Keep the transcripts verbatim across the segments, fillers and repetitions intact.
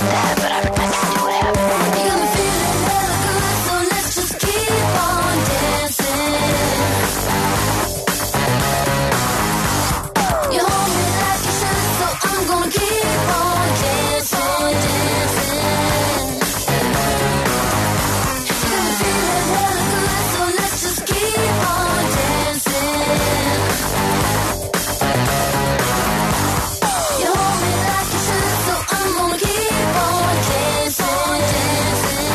that, but I, I can see what happened. You got me feeling hella good, so let's just keep on dancing. You hold me like you should, so I'm gonna keep on dancing, dancing. You got me feeling hella good, so let's just keep on dancing. You hold me like you should, so I'm gonna keep on dancing, dancing.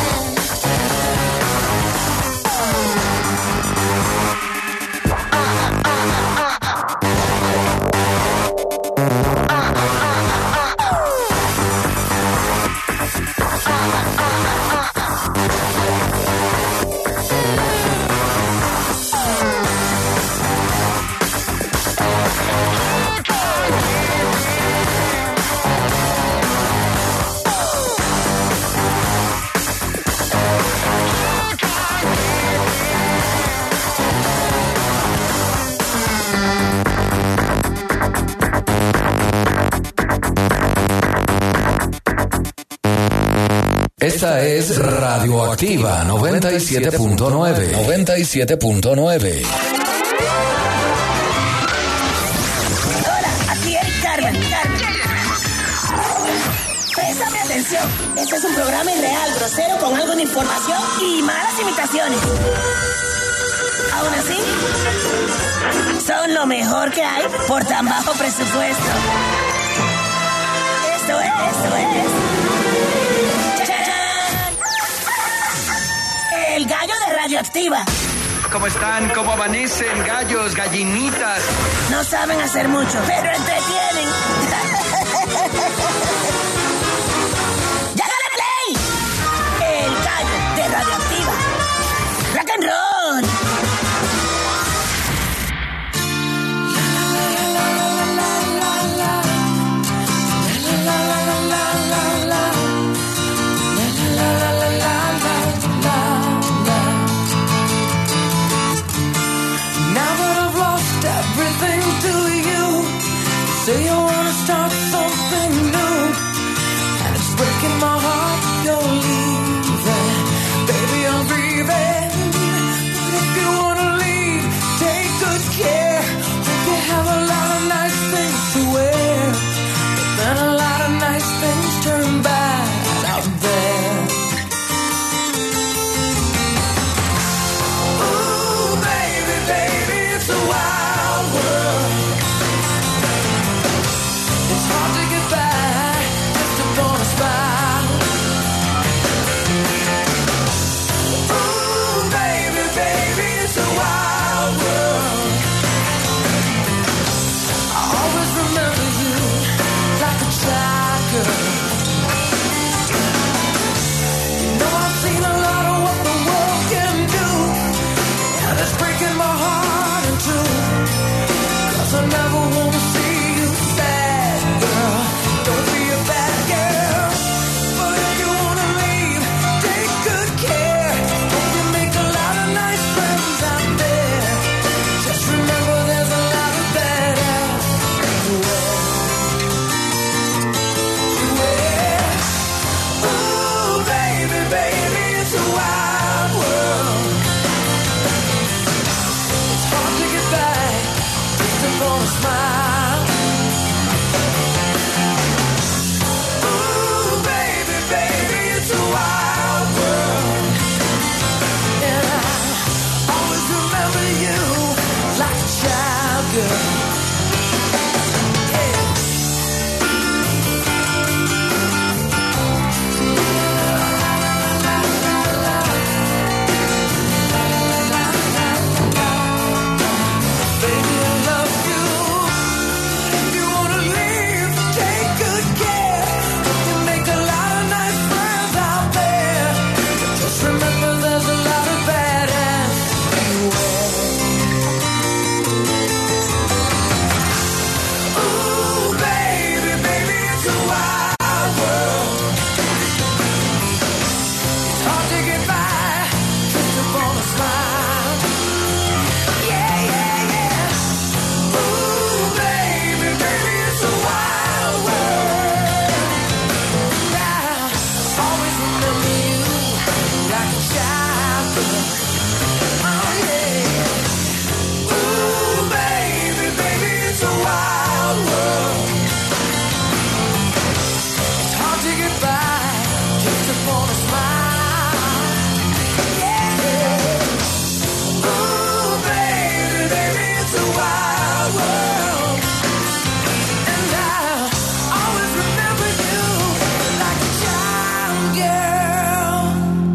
Esta es Radioactiva noventa y siete punto nueve. noventa y siete punto nueve. Hola, aquí Eric Carmen. Carmen. Préstame atención. Este es un programa irreal, grosero, con algo de información y malas imitaciones. Aún así, son lo mejor que hay por tan bajo presupuesto. Esto es, esto es. El gallo de Radioactiva. ¿Cómo están? ¿Cómo amanecen? Gallos, gallinitas. No saben hacer mucho, pero entretienen. ¡Llágale play! El gallo de Radioactiva. Rock and roll. Say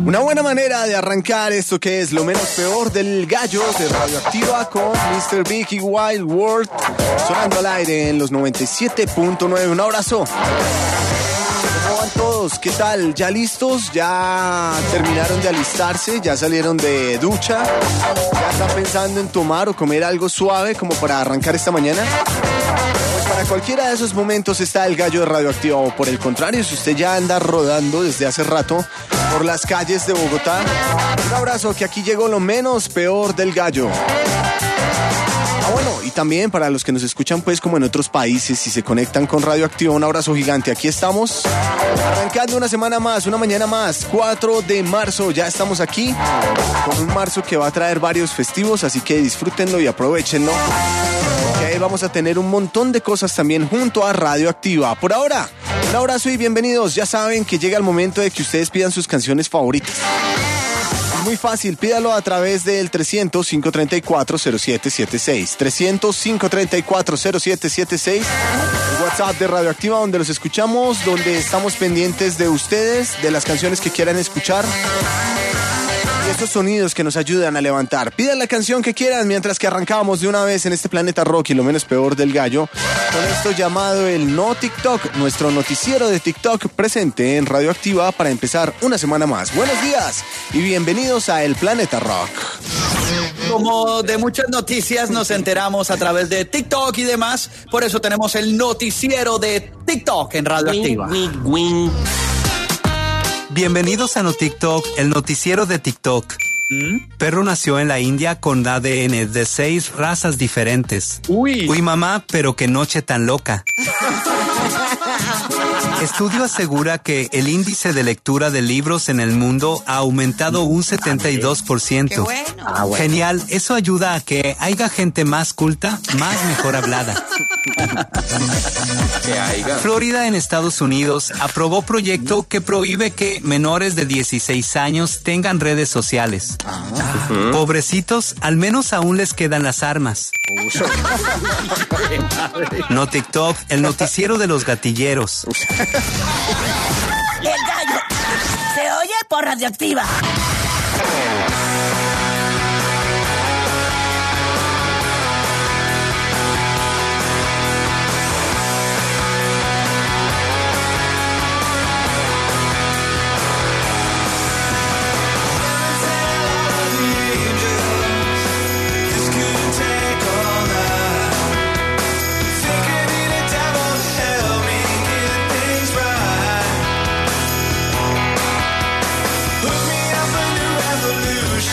Una buena manera de arrancar esto que es lo menos peor del gallo de Radioactiva con mister Big y Wild World sonando al aire en los noventa y siete punto nueve. Un abrazo. ¿Cómo van todos? ¿Qué tal? ¿Ya listos? ¿Ya terminaron de alistarse? ¿Ya salieron de ducha? ¿Ya están pensando en tomar o comer algo suave como para arrancar esta mañana? Pues para cualquiera de esos momentos está el gallo de Radioactiva, o por el contrario, si usted ya anda rodando desde hace rato por las calles de Bogotá, un abrazo, que aquí llegó lo menos peor del gallo. Ah, bueno, y también para los que nos escuchan pues como en otros países y se conectan con Radioactiva, un abrazo gigante. Aquí estamos, arrancando una semana más, una mañana más, cuatro de marzo, ya estamos aquí con un marzo que va a traer varios festivos, así que disfrútenlo y aprovechenlo. Que vamos a tener un montón de cosas también junto a Radioactiva. Por ahora, un abrazo y bienvenidos. Ya saben que llega el momento de que ustedes pidan sus canciones favoritas. Es muy fácil, pídalo a través del trescientos, cinco treinta y cuatro, cero siete siete seis. trescientos, cinco treinta y cuatro, cero siete siete seis. El WhatsApp de Radioactiva, donde los escuchamos, donde estamos pendientes de ustedes, de las canciones que quieran escuchar. Estos sonidos que nos ayudan a levantar. Pidan la canción que quieran mientras que arrancamos de una vez en este planeta rock y lo menos peor del gallo con esto llamado el No TikTok, nuestro noticiero de TikTok presente en Radioactiva para empezar una semana más. Buenos días y bienvenidos a El Planeta Rock. Como de muchas noticias nos enteramos a través de TikTok y demás, por eso tenemos el noticiero de TikTok en Radioactiva. Wing, wing, wing. Bienvenidos a No TikTok, el noticiero de TikTok. ¿Mm? Perro nació en la India con A D N de seis razas diferentes. Uy. Uy, mamá, pero qué noche tan loca. Estudio asegura que el índice de lectura de libros en el mundo ha aumentado un setenta y dos por ciento. Qué bueno. Ah, bueno. Genial, eso ayuda a que haya gente más culta, más mejor hablada. Que haya. Florida, en Estados Unidos, aprobó proyecto que prohíbe que menores de dieciséis años tengan redes sociales. Ah. Pobrecitos, al menos aún les quedan las armas. No TikTok, el noticiero de los gatilleros. El gallo se oye por Radioactiva. Hook me up a new revolution.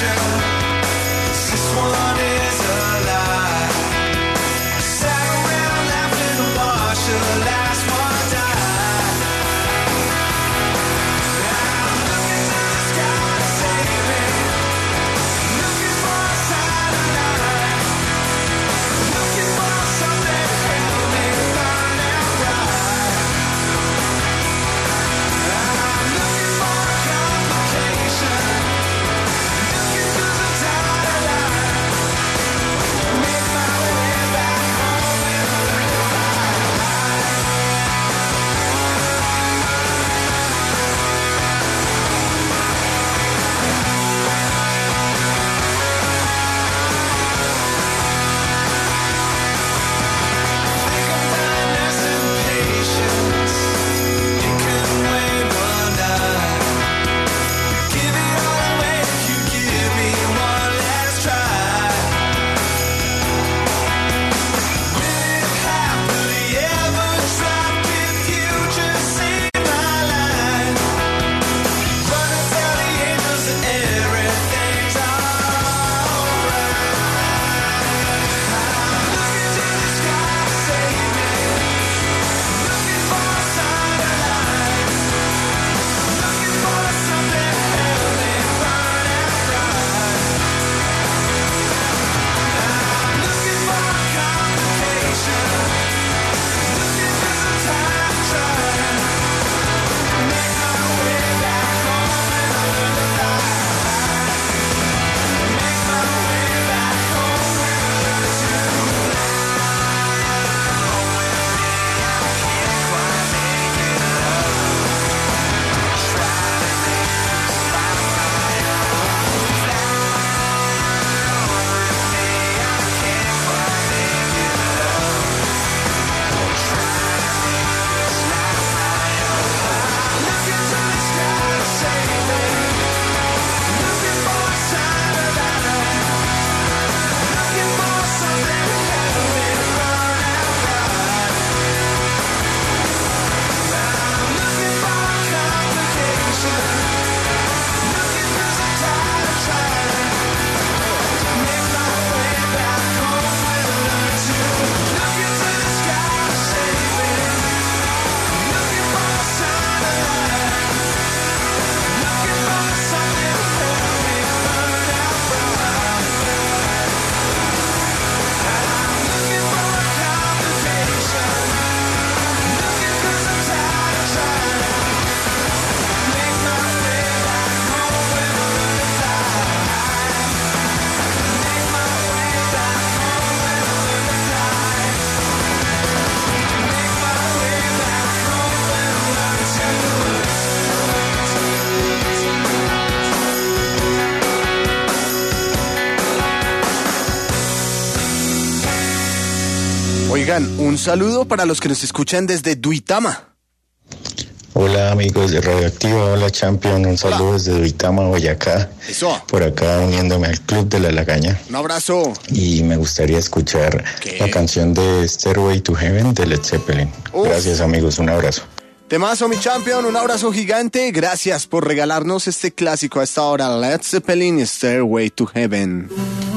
Oigan, un saludo para los que nos escuchan desde Duitama. Hola amigos de Radioactiva, hola Champion, un saludo desde Duitama, Boyacá. Eso. Por acá uniéndome al Club de la Lagaña. Un abrazo. Y me gustaría escuchar ¿Qué? la canción de Stairway to Heaven de Led Zeppelin. Uf. Gracias amigos, un abrazo. Temazo, mi champion, un abrazo gigante. Gracias por regalarnos este clásico a esta hora. Led Zeppelin, Stairway to Heaven.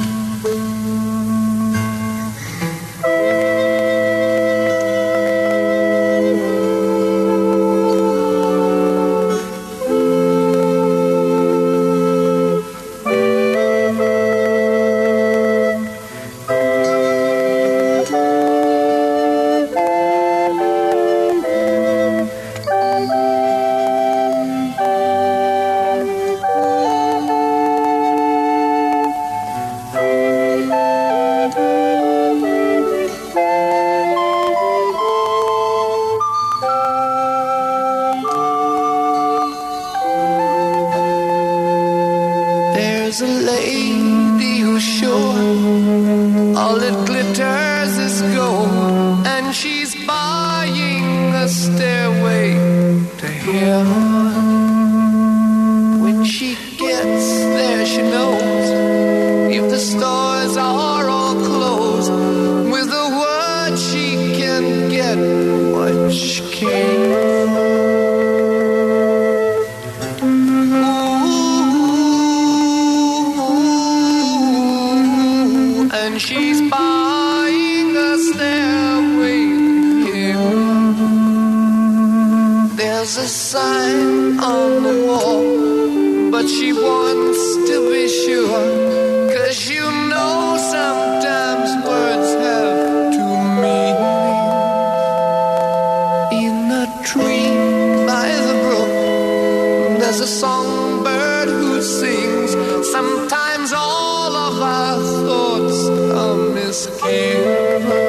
There's a lady who's sure all that glitters is gold, and she's buying a stairway to heaven. When she gets there, she knows if the stores are all closed, with a word she can get what she came for. She's buying a stairway to heaven. There's a sign on the wall, but she wants to be sure, 'cause you know sometimes words have two meanings. In a tree by the brook, there's a songbird who sings. Sometimes all of our thoughts are misgiven.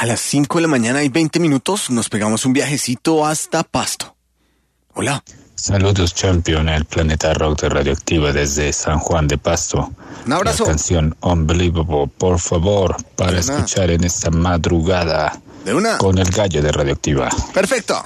A las cinco de la mañana y veinte minutos nos pegamos un viajecito hasta Pasto. Hola. Saludos, Champion, el planeta rock de Radioactiva desde San Juan de Pasto. Un abrazo. La canción Unbelievable, por favor, para De escuchar en esta madrugada. De una. Con el gallo de Radioactiva. Perfecto.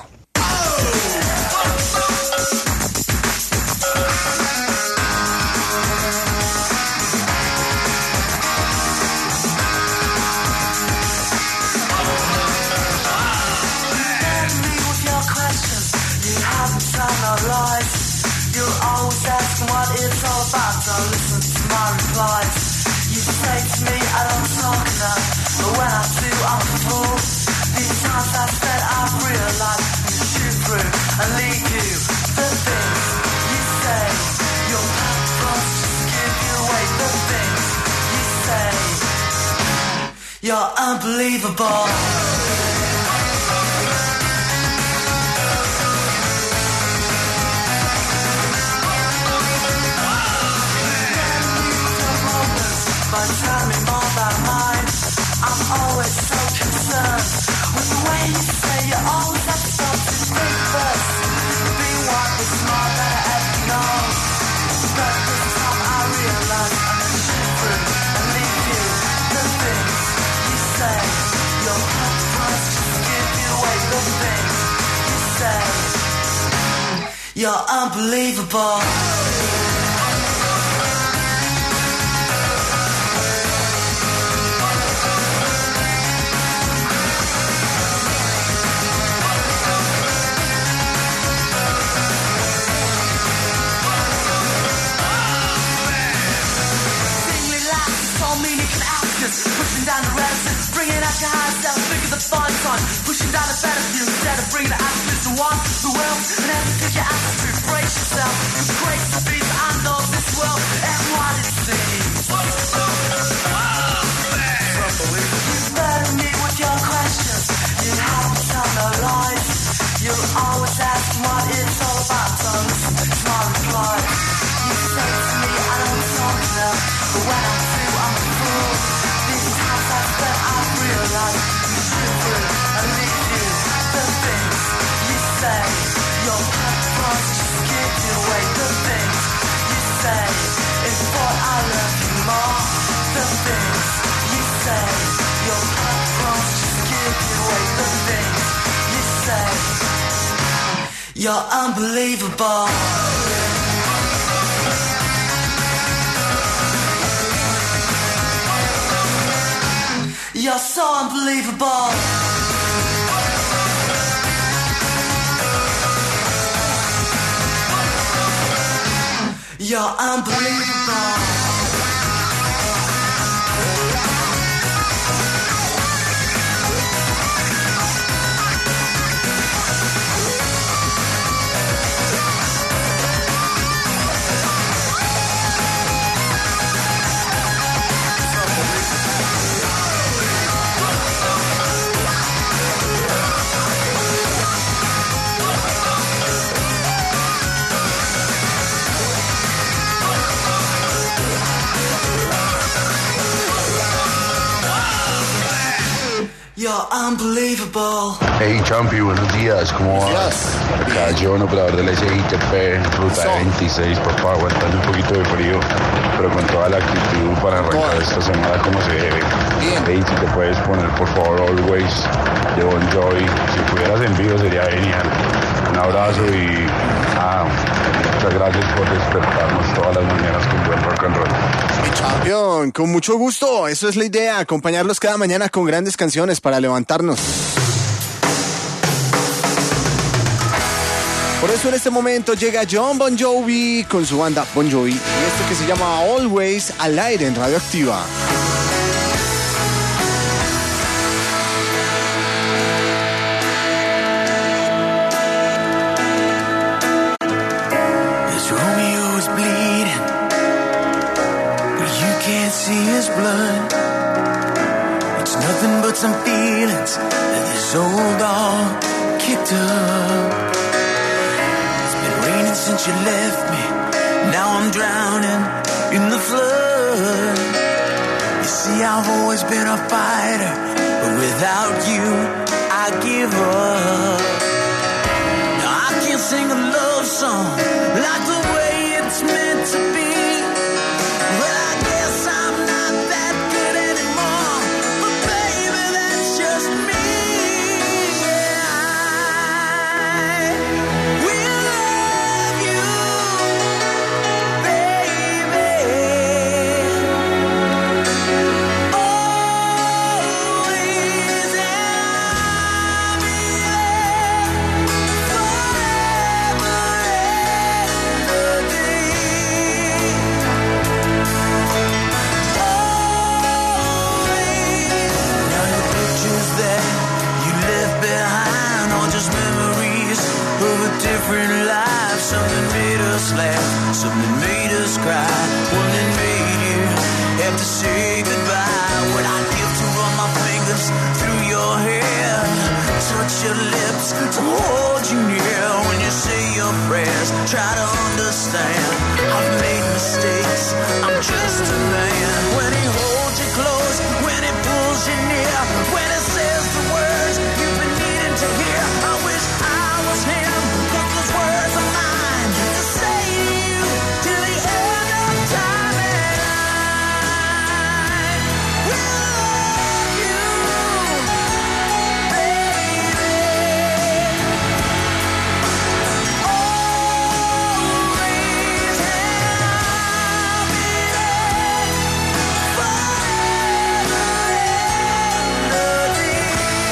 You'll always ask what it's all about. Don't listen to my replies. You say to me I don't talk enough, but when I do I'm a fool. These times I said I've realized you shoot through and lead you. The things you say, your platforms just give you away. The things you say, you're unbelievable. But tell me more about mine. I'm always so concerned with the way you say you always have to stop to think first. Being white was smart that I ever known. But this time I realize I'm gonna shoot through and leave you. The things you say, your heart just give you away. The things you say, you're unbelievable. Pushing down the reticence, bringing out your high self, figure the fun time. Pushing down the better view instead of bringing the attitudes to one, the world, and every pick your attitude, brace yourself. It's great to be the end of this world, and what it seems. You burden me with your questions, you haven't tell no lies. You'll always ask what it's all about, so listen to my reply. You say to me I don't talk enough, but when I do I'm a fool. I've realized you shoot through and leave you. The things you say, your platforms just give you away. The things you say is what I love you more. The things you say, your platforms just give you away. The things you say, you're unbelievable. You're so unbelievable. You're unbelievable. You're unbelievable. Hey Champi, buenos días, ¿cómo vas? Acá John, operador de la S I T P, ruta veintiséis, papá, aguantando un poquito de frío, pero con toda la actitud para arrancar esta semana como se debe. Hey, si te puedes poner por favor Always de Bon Jovi, si pudieras en vivo sería genial. Un abrazo y ah, muchas gracias por despertarnos todas las mañanas con buen rock and roll. Champion, con mucho gusto, eso es la idea, acompañarlos cada mañana con grandes canciones para levantarnos. Por eso en este momento llega John Bon Jovi con su banda Bon Jovi y este que se llama Always al aire en Radioactiva. See his blood. It's nothing but some feelings that this old dog kicked up. It's been raining since you left me. Now I'm drowning in the flood. You see, I've always been a fighter, but without you, I give up. Now I can't sing a love song like the way it's meant to be, but I guess I'm not that good anymore. But baby, that's just me. Yeah, I will love you, baby. Always, and I'll be there forever and a day. Now the pictures that you left behind are just memories of a different life. Something made us laugh, something made us cry, one that made you have to say goodbye. What I give to run my fingers through your hair, touch your lips to hold you near. When you say your prayers, try to understand. I've made mistakes, I'm just a man. When he holds you close, when he pulls you near, when he says the words you've been needing to hear, I wish I was him, 'cause those words are mine to say to you till the end of time. And I will love you, baby. Always, and I'll be there forever and a day.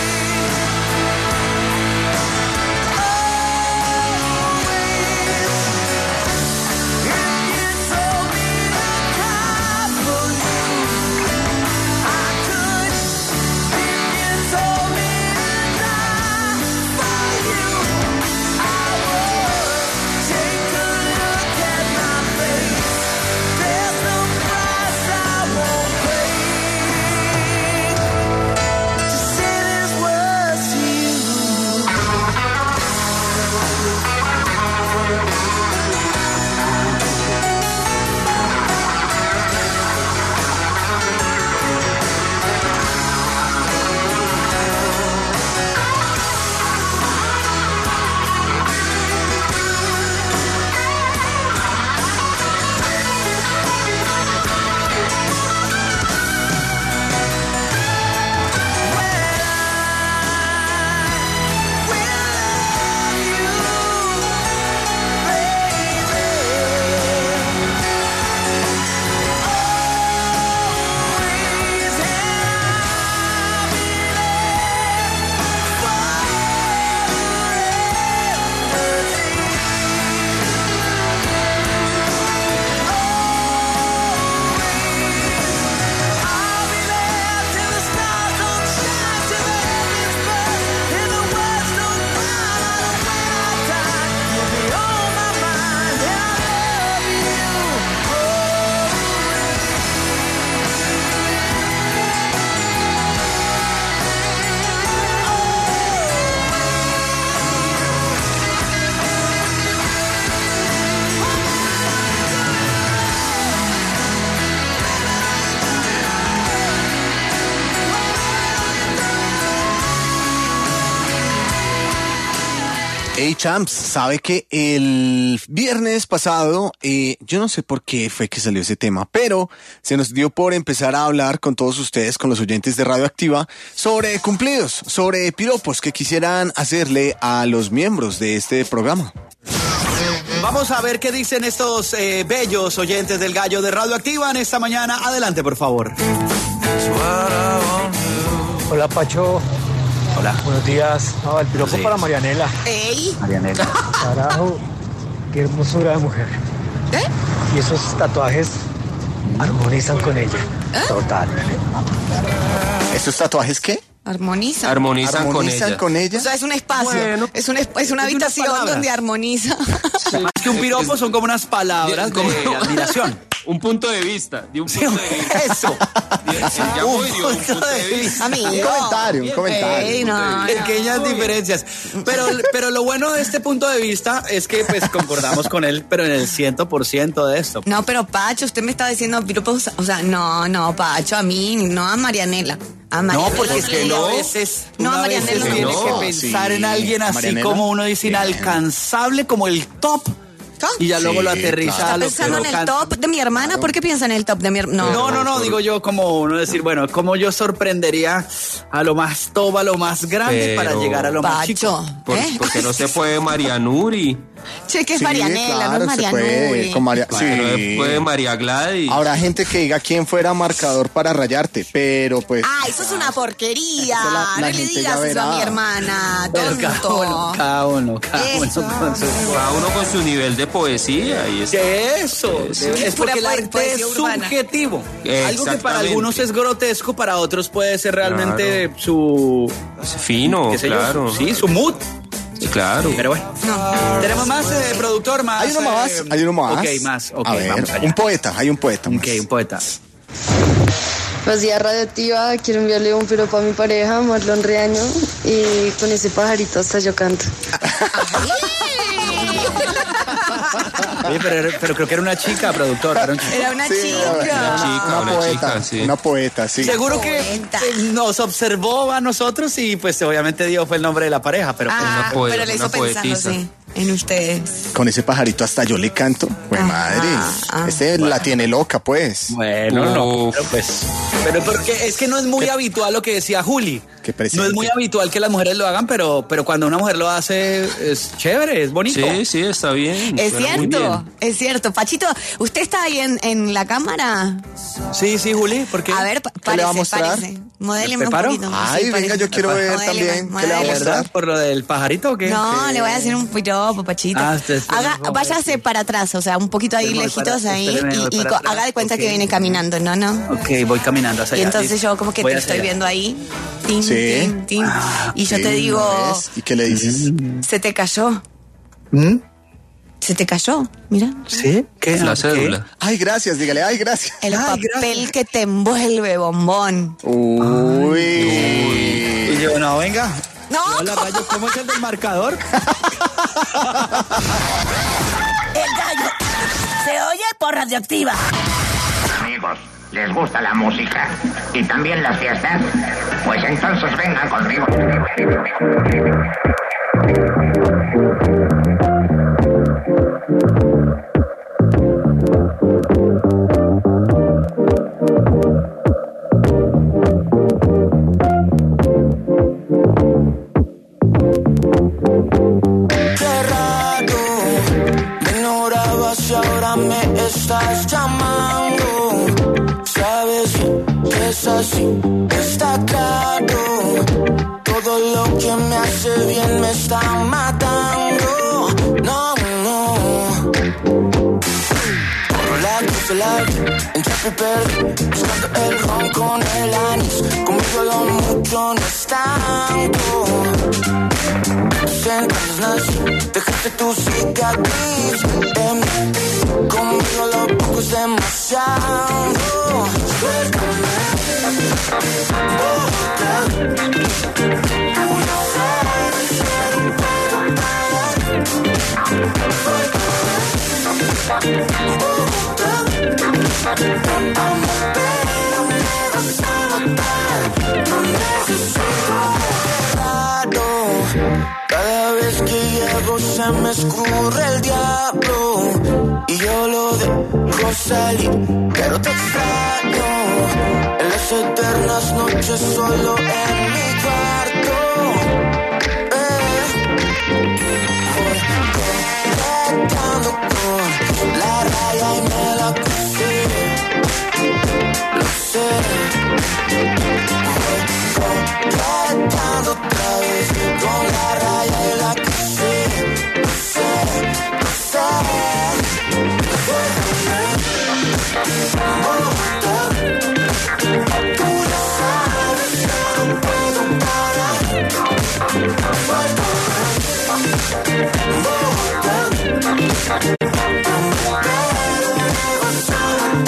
Hey Champs, sabe que el viernes pasado, eh, yo no sé por qué fue que salió ese tema, pero se nos dio por empezar a hablar con todos ustedes, con los oyentes de Radioactiva, sobre cumplidos, sobre piropos que quisieran hacerle a los miembros de este programa. Vamos a ver qué dicen estos eh, bellos oyentes del Gallo de Radioactiva en esta mañana. Adelante, por favor. Hola, Pacho. Hola. Buenos días. No, el piropo Sí. para Marianela. ¡Ey! Marianela. Carajo, qué hermosura de mujer. ¿Eh? Y esos tatuajes armonizan con ella. Total. ¿Estos tatuajes qué? Armoniza. Armonizan, ¿Armonizan con ella. con ella? O sea, es un espacio. Bueno, es, un, esp- es una es unas habitación palabras. donde armoniza. Más que un piropo son como unas palabras Como- de admiración. Un punto de vista, de un punto de vista. Eso. Un punto de vista. Un comentario, un comentario. Ey, no, pequeñas no, diferencias. Pero, pero lo bueno de este punto de vista es que pues concordamos con él, pero en el cien por ciento de esto. No, pero Pacho, usted me está diciendo piropos, o sea, no, no, Pacho, a mí, no a Marianela. A Marianela no, porque es que no, a veces, no, una Marianela veces no. tiene No, que pensar sí, en alguien así Marianela. como uno dice, inalcanzable, como el top. Y ya luego Sí, lo aterriza claro. a lo ¿Está pensando que en el lo top de mi hermana? ¿Por qué piensa en el top de mi hermana? No, no, no, digo yo como uno decir, bueno, como yo sorprendería a lo más top, a lo más grande Pero- para llegar a lo más Pacho, chico. Por- ¿eh? Porque no se puede Marianuri. Che, que es Sí, Marianela, claro, no es se puede, Marianuri. con María- Bueno, no se sí. puede María Gladys. Habrá gente que diga quién fuera marcador para rayarte, pero pues... Ah, eso es una porquería. Eso la- la no le gente digas ya eso a verá. mi hermana, Pero cada tonto. uno, cada uno, cada uno Eso. con su... Cada uno con su nivel de poesía. Y es, Eso, Sí. es Pura porque el po- arte poesía es urbana. subjetivo. Algo que para Exactamente. algunos es grotesco, para otros puede ser realmente su... es fino, qué sé yo, claro. sí, su mood. Sí, claro. Pero bueno. ¿Tenemos más, eh, productor? Más, Hay uno más, eh, hay uno más. Ok, más. Ok, A ver, vamos allá. un poeta, hay un poeta más. Ok, un poeta. Buenos días, Radioactiva. Quiero enviarle un piropo a mi pareja, Marlon Riaño, y con ese pajarito hasta yo canto. Oye, pero, pero creo que era una chica, productor. Era un chico. Era una Sí, chica. Una chica, Una una poeta, chica, sí. una poeta, sí. Seguro que Poeta. eh, nos observó a nosotros y pues obviamente dio fue el nombre de la pareja, pero pues, Ah, Una poe- pero le hizo una pensando, poetisa. sí, en ustedes. Con ese pajarito hasta yo le canto. Pues Ajá, madre, ah. este la tiene loca, pues. bueno, no, Uf. pero pues pero porque es que no es muy habitual lo que decía Juli. Qué No presente. es muy habitual que las mujeres lo hagan, pero pero cuando una mujer lo hace es chévere, es bonito. Sí, sí, está bien. Es suena muy cierto, bien. es cierto. Pachito, ¿usted está ahí en, en la cámara? Sí, sí, Juli, ¿por qué? A ver, pa- le va a párese, mostrar? párese. Modéleme ¿Me un paro? poquito. Ay, Sí, venga, párese. yo quiero ver Modéleme, también. ¿Qué le va a ¿De modéleme. verdad? ¿Por lo del pajarito o qué? No, le voy a hacer un piropo, Pachito. Ah, usted- usted Haga, no, váyase para atrás, o sea, un poquito ahí Espérame, lejitos para- ahí espérame, y, voy y para co- atrás. haga de cuenta Ok. que viene caminando, ¿no? no Ok, voy caminando hacia Y allá. entonces listo. yo como que Voy te hacia estoy allá. viendo ahí, tin, Sí. tin, tin, y yo Sí, te digo, ¿no ves? ¿Y qué le dices? se te cayó, ¿Mm? se te cayó, mira, ¿Sí? ¿Qué? La ¿Qué? cédula. Ay, gracias, dígale, ay, gracias. el papel que te envuelve, bombón. Uy. Y yo, no, venga. No. Hola, Rayo, ¿cómo es el del marcador? El gallo se oye por Radioactiva. Amigos, ¿les gusta la música? ¿Y también las fiestas? Pues entonces vengan conmigo. Qué raro, me ignorabas y ahora me estás llamando. Sabes que es así, está claro. Todo lo que me hace bien me está matando. No, no. Corro la cruz del aire, entre y perdí, buscando el ron con el anís. Conmigo lo mucho no es tanto. Entonces nací, dejaste tu cicatriz en mí. Conmigo lo poco es demasiado. Suéltame, Bogotá. Buenos Aires, pero no puedo parar. Suéltame, Bogotá. Amo, pero me vas a matar. No necesito raro. Cada vez que llego se me escurre el diablo y yo lo dejo salir, pero te extraño en las eternas noches solo en mi cuarto. Eh. Voy completando con la raya y me la crucé, lo sé. Voy completando otra vez con la raya y la que sé, no sé, no sé. Bogotá, tú ya sabes que no puedo parar. Bogotá, pero me vas a matar.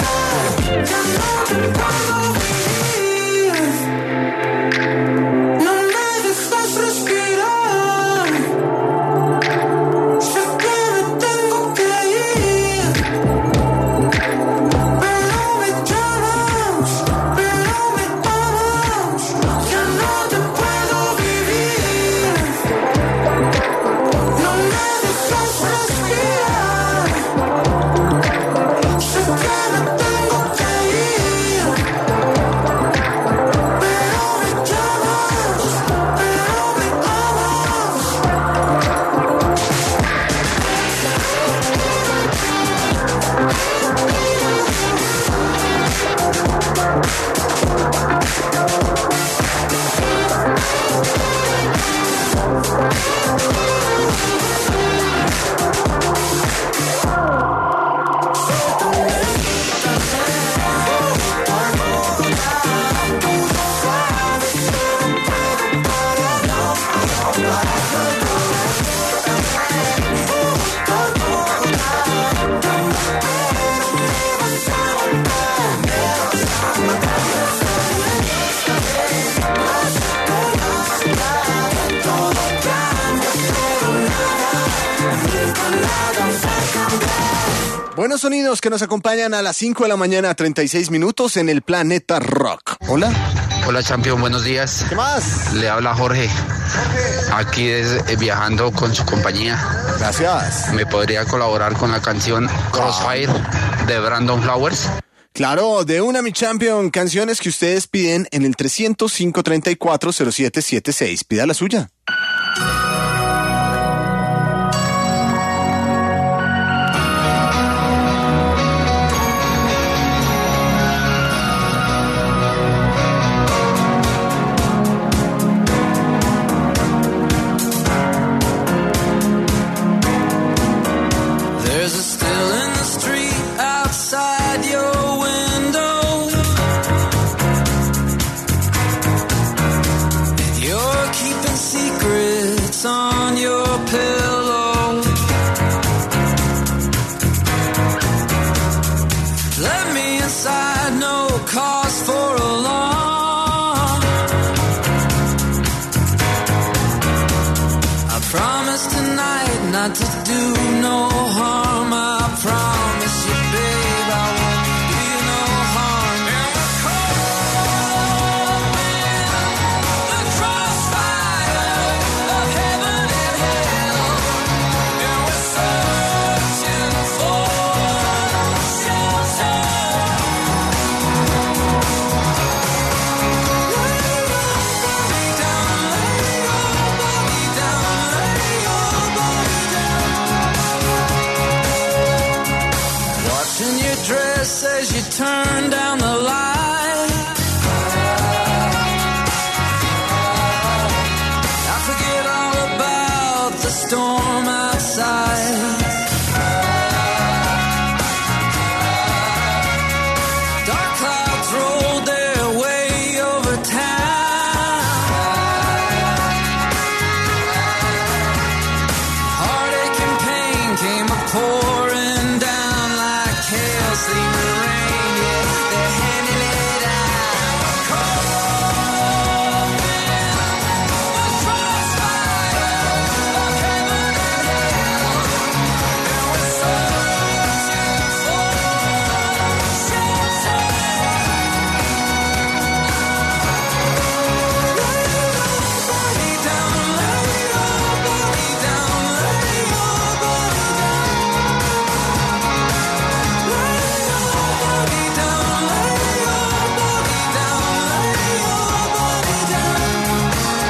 Buenos sonidos que nos acompañan a las cinco de la mañana, treinta y seis minutos en el Planeta Rock. Hola. Hola, Champion, buenos días. ¿Qué más? Le habla Jorge. Aquí es, eh, viajando con su compañía. Gracias. ¿Me podría colaborar con la canción Crossfire de Brandon Flowers? Claro, de una, mi champion, canciones que ustedes piden en el trescientos cinco treinta y cuatro cero siete setenta y seis. Pida la suya. There's a still in the street outside your window. And you're keeping secrets on your pillow. Let me inside, no cause for alarm. I promise tonight not to do no harm. I promise you, babe, I won't do you no harm. And we're caught in the crossfire of heaven and hell. And we're searching for shelter. Lay down, lay your body down, lay your body down. Watching your dress as you turn down the light. I forget all about the storm outside. Dark clouds rolled their way over town. Heartache and pain came a pouring down like hail, sleet and rain. Yeah, they're handing it out. We're caught in the crossfire of heaven and hell. And we're searching for shelter. Lay down, lay your body down, lay your body down. Lay your body down, lay your body down, lay your body down.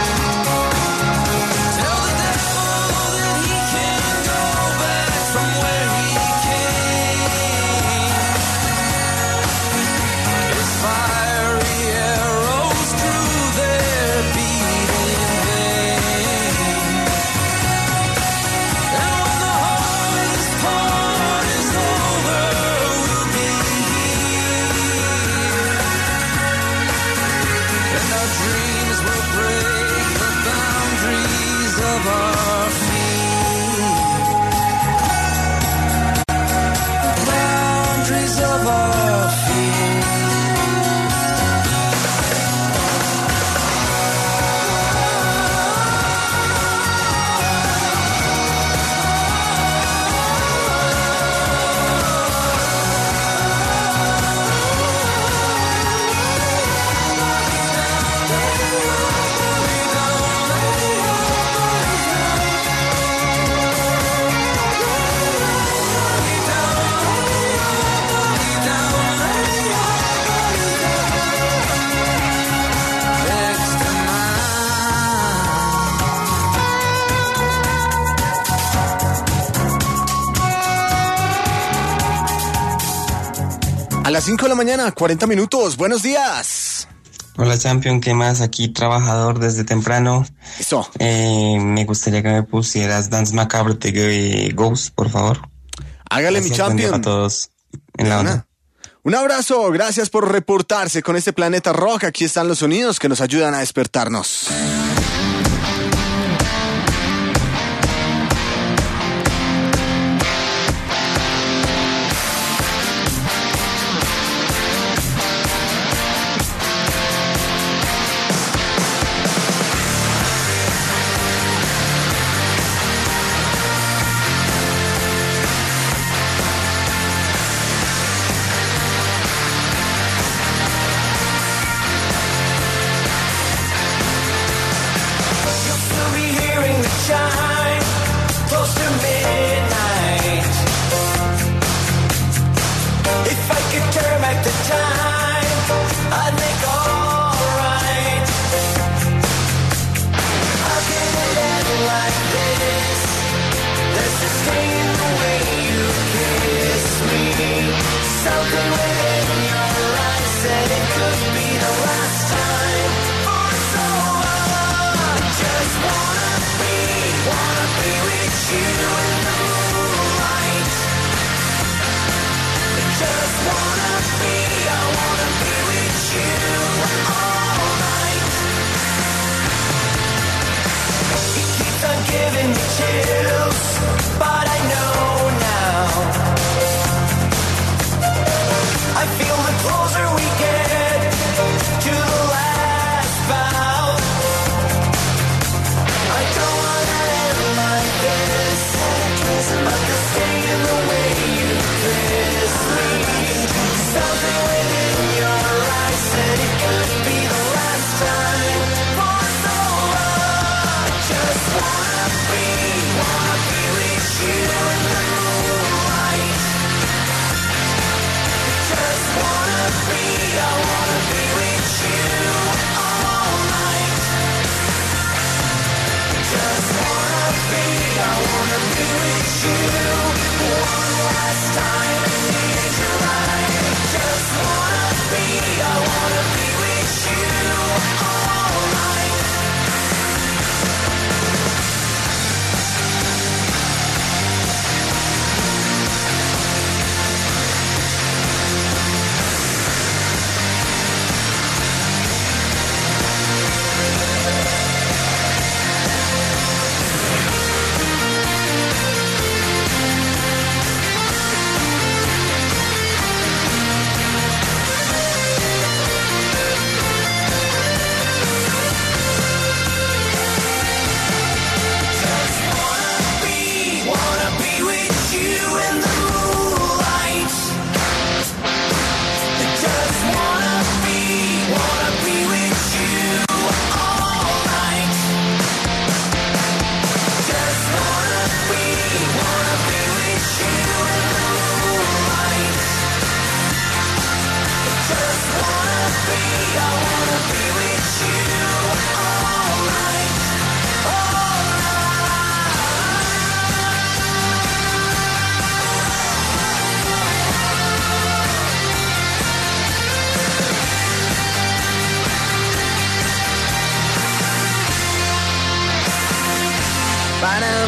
Tell the devil that he can go back from where he came. His fiery arrows drew their beating vein. And when the hardest part is over, we'll be here. And our dreams will break the boundaries of our feet. Boundaries of our feet. Next to A las cinco de la mañana, cuarenta minutos. Buenos días. Hola Champion, ¿qué más? Aquí trabajador desde temprano. Eso. Eh, me gustaría que me pusieras Dance Macabre de Ghost, por favor. Hágale, Gracias, mi buen día champion. a todos en la onda. Un abrazo, gracias por reportarse con este Planeta Rock. Aquí están los sonidos que nos ayudan a despertarnos.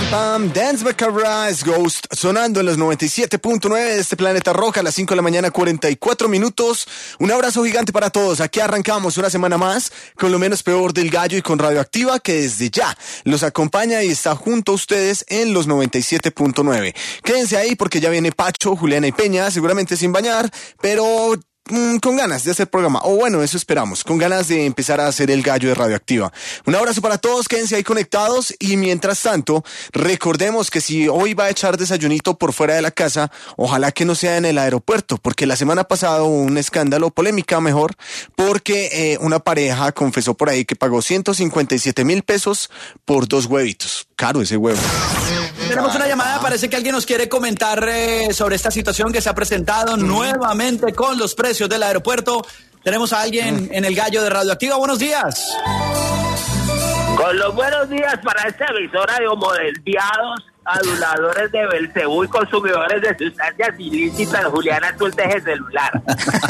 pam, pam. Dance Macabre es Ghost, sonando en los noventa y siete punto nueve de este planeta roja a las cinco de la mañana, cuarenta y cuatro minutos. Un abrazo gigante para todos. Aquí arrancamos una semana más con lo menos peor del gallo y con Radioactiva, que desde ya los acompaña y está junto a ustedes en los noventa y siete punto nueve. Quédense ahí porque ya viene Pacho, Juliana y Peña, seguramente sin bañar, pero Mm, con ganas de hacer programa, o bueno, eso esperamos, con ganas de empezar a hacer el gallo de Radioactiva. Un abrazo para todos, quédense ahí conectados y mientras tanto, recordemos que si hoy va a echar desayunito por fuera de la casa, ojalá que no sea en el aeropuerto, porque la semana pasada hubo un escándalo, polémica mejor, porque eh, una pareja confesó por ahí que pagó ciento cincuenta y siete mil pesos por dos huevitos. Caro ese huevo. Tenemos una llamada, parece que alguien nos quiere comentar eh, sobre esta situación que se ha presentado mm. nuevamente con los precios del aeropuerto. Tenemos a alguien mm. en el gallo de Radioactiva. Buenos días. Con los buenos días para esta emisora de homodesviados, aduladores de Belcebú y consumidores de sustancias ilícitas, Juliana, tú deje el celular.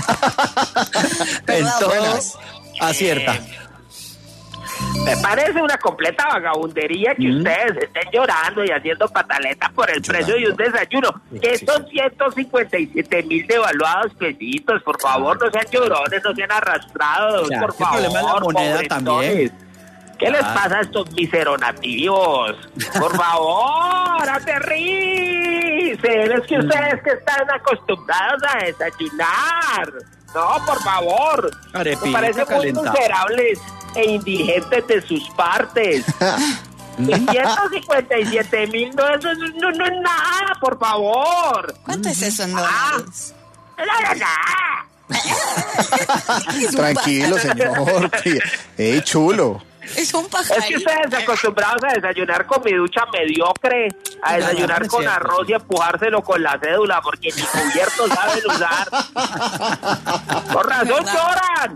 Entonces, acierta. Eh, Me parece una completa vagabundería que mm. ustedes estén llorando y haciendo pataletas por el precio de un desayuno. Que son ciento cincuenta y siete mil devaluados pesitos. Por favor, no sean llorones, no sean arrastrados. Ya, por favor, problema de la moneda también. ¿Qué les pasa a estos miseronativos? Por favor, aterricen. Es que ustedes que están acostumbrados a desayunar. No, por favor. Arepita, me parece muy calentado. miserables e indigentes de sus partes. ciento cincuenta y siete mil, no, eso no, no es nada, por favor. ¿Cuánto es eso en dólares? Ah, Tranquilo, señor. ¡Ey, chulo! Es un pajarito. Es que ustedes acostumbrados a desayunar con mi ducha mediocre, a desayunar con arroz y empujárselo con la cédula, porque ni cubiertos saben usar. Con razón lloran.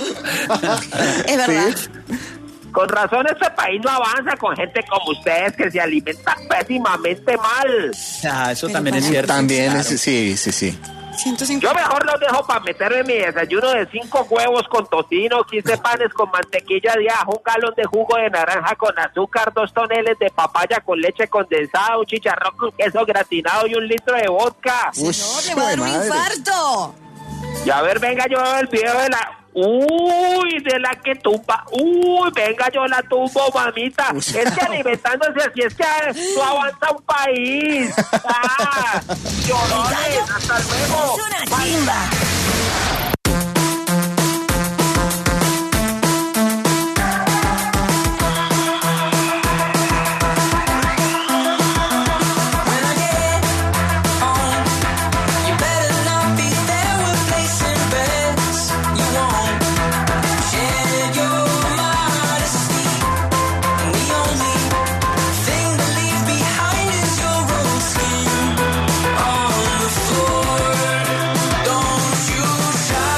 Es verdad. ¿Sí? Con razón este país no avanza con gente como ustedes que se alimenta pésimamente mal. Ah, eso también es cierto. También claro. es, sí, sí, sí. ciento cincuenta. Yo mejor los dejo para meterme mi desayuno de cinco huevos con tocino, quince panes con mantequilla de ajo, un galón de jugo de naranja con azúcar, dos toneles de papaya con leche condensada, un chicharrón con queso gratinado y un litro de vodka. Uy, no, le va a dar un madre. infarto. Y a ver, venga, yo veo el video de la... Uy, de la que tumba. Uy, venga, yo la tumbo, mamita. Uy. Es que alimentándose así es que no avanza un país. Ah, llorones, hasta luego. Es una chimba. Don't you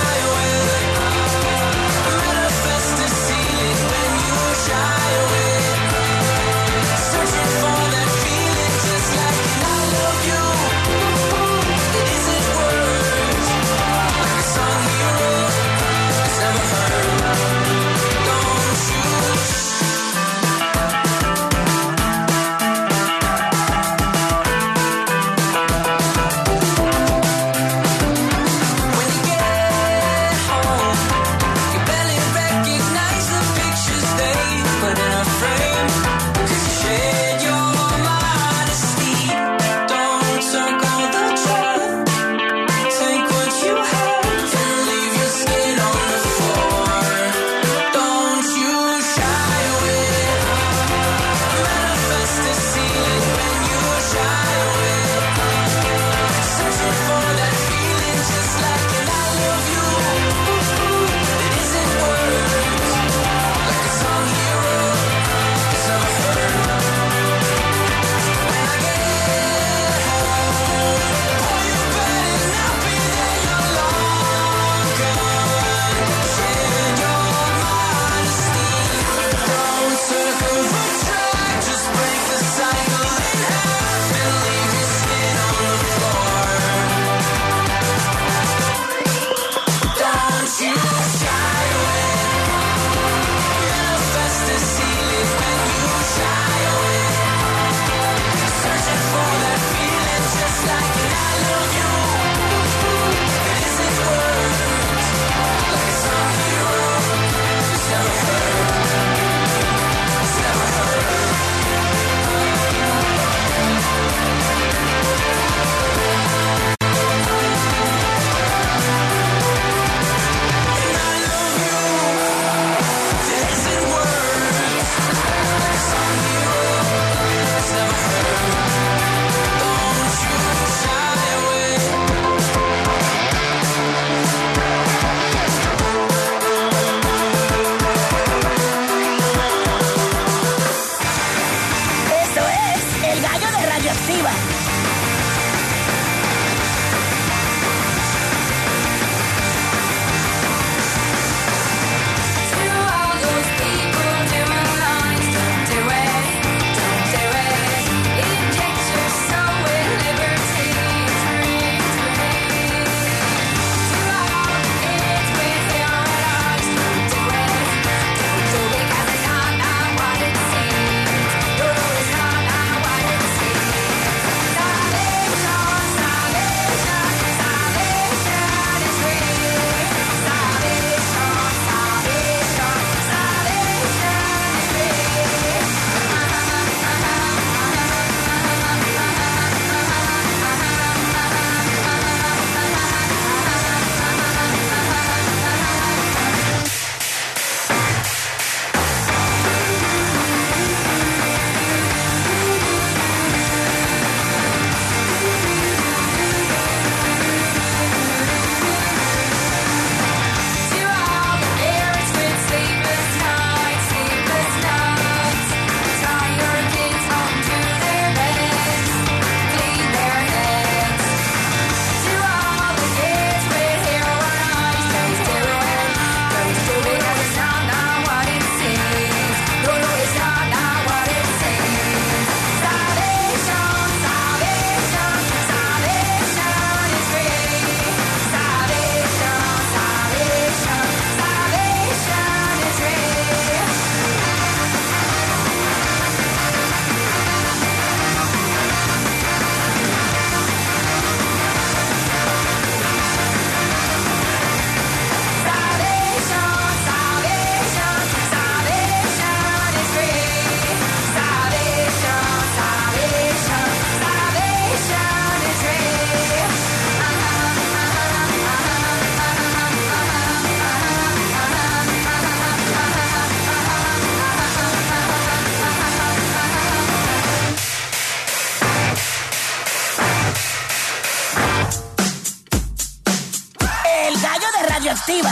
Radioactiva.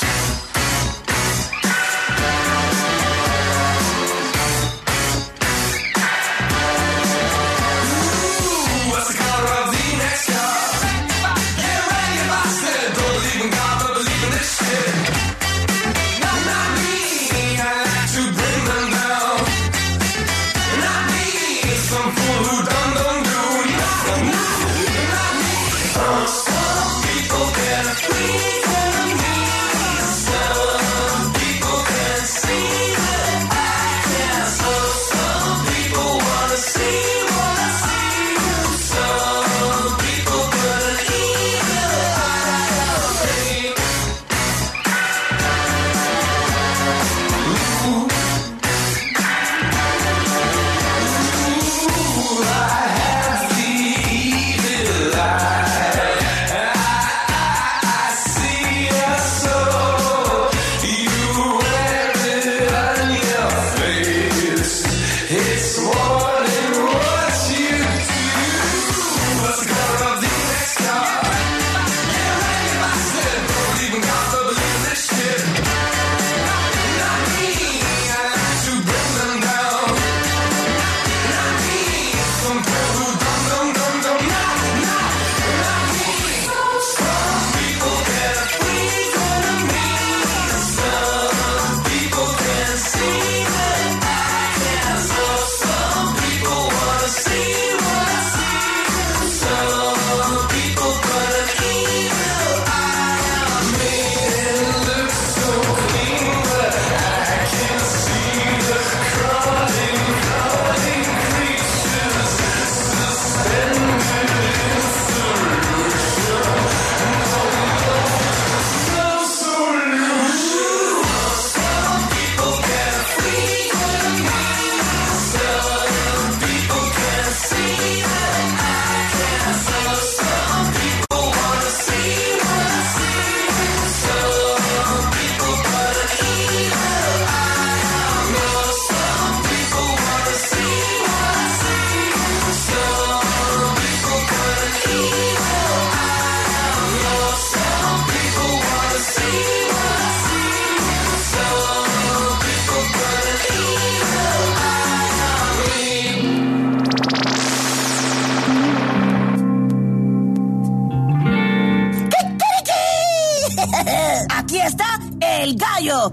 Aquí está el gallo.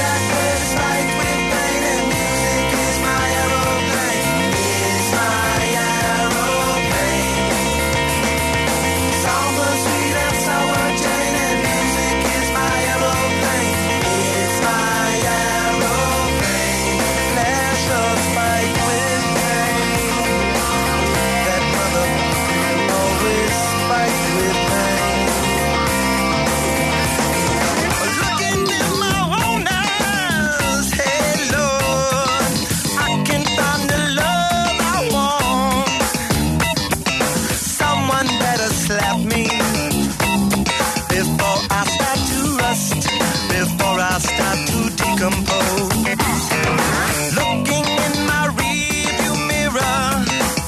Slap me before I start to rust, before I start to decompose. Looking in my rearview mirror,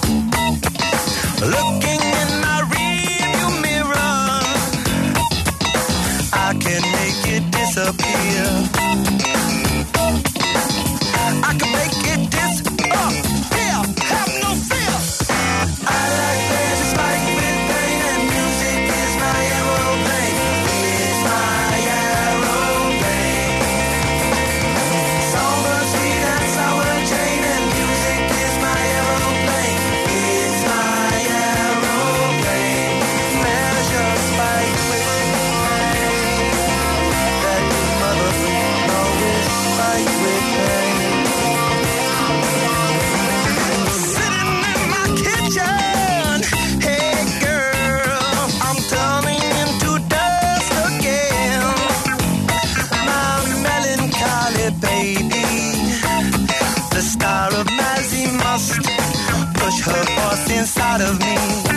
looking in my rearview mirror, I can make it disappear. I can make it disappear. Have no fear. I like that spike with pain, and music is my aeroplane. It's my aeroplane. Somber, sweet and sour chain, and music is my aeroplane. It's my aeroplane. Measure spike with pain. That your mother always spike with pain. Sitting in my kitchen, hey girl, I'm turning into dust again. My melancholy baby, the star of Mazzy must push her force inside of me.